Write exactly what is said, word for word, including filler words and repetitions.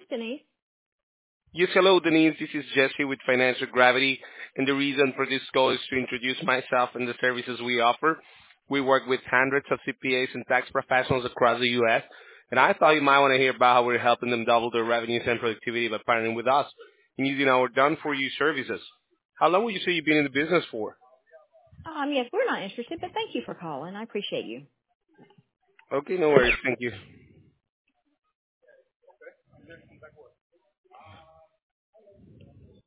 Denise. Yes, hello, Denise. This is Jesse with Financial Gravity, and the reason for this call is to introduce myself and the services we offer. We work with hundreds of C P As and tax professionals across the U S, and I thought you might want to hear about how we're helping them double their revenues and productivity by partnering with us and using our done-for-you services. How long would you say you've been in the business for? Um, yes, we're not interested, but thank you for calling. I appreciate you. Okay, no worries. Thank you.